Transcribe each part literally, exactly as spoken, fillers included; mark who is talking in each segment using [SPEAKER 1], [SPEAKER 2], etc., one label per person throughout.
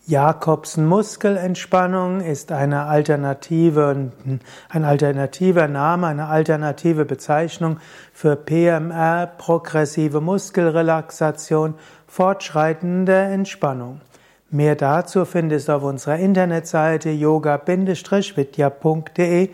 [SPEAKER 1] Jakobsen-Muskelentspannung ist eine alternative, ein alternativer Name, eine alternative Bezeichnung für P M R, progressive Muskelrelaxation, fortschreitende Entspannung. Mehr dazu findest du auf unserer Internetseite yoga-vidya punkt de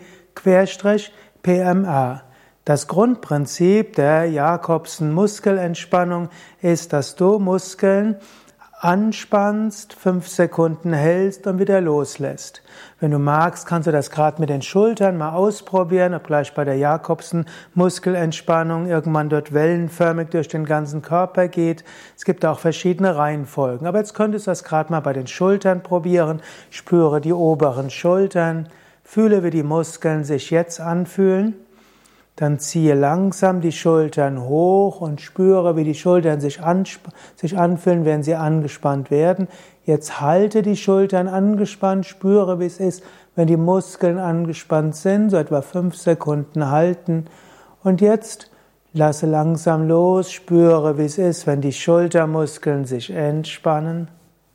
[SPEAKER 1] P M R. Das Grundprinzip der Jakobsen-Muskelentspannung ist, dass du Muskeln anspannst, fünf Sekunden hältst und wieder loslässt. Wenn du magst, kannst du das gerade mit den Schultern mal ausprobieren, ob gleich bei der Jakobsen-Muskelentspannung irgendwann dort wellenförmig durch den ganzen Körper geht. Es gibt auch verschiedene Reihenfolgen. Aber jetzt könntest du das gerade mal bei den Schultern probieren. Spüre die oberen Schultern. Fühle, wie die Muskeln sich jetzt anfühlen. Dann ziehe langsam die Schultern hoch und spüre, wie die Schultern sich, sich anfühlen, wenn sie angespannt werden. Jetzt halte die Schultern angespannt, spüre, wie es ist, wenn die Muskeln angespannt sind, so etwa fünf Sekunden halten. Und jetzt lasse langsam los, spüre, wie es ist, wenn die Schultermuskeln sich entspannen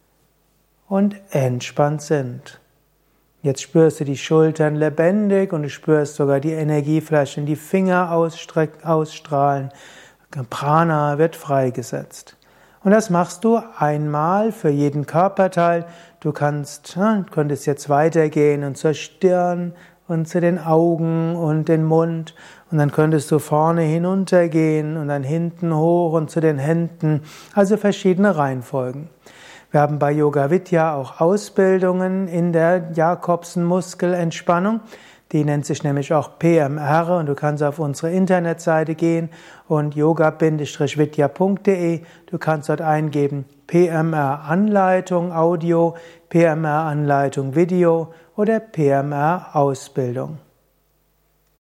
[SPEAKER 1] und entspannt sind. Jetzt spürst du die Schultern lebendig und du spürst sogar die Energie vielleicht in die Finger ausstrahlen. Prana wird freigesetzt. Und das machst du einmal für jeden Körperteil. Du kannst, ja, könntest jetzt weitergehen und zur Stirn und zu den Augen und den Mund. Und dann könntest du vorne hinuntergehen und dann hinten hoch und zu den Händen. Also verschiedene Reihenfolgen. Wir haben bei Yoga Vidya auch Ausbildungen in der Jakobsen-Muskelentspannung. Die nennt sich nämlich auch P M R und du kannst auf unsere Internetseite gehen und yoga-vidya punkt de. Du kannst dort eingeben P M R-Anleitung Audio, P M R-Anleitung Video oder P M R-Ausbildung.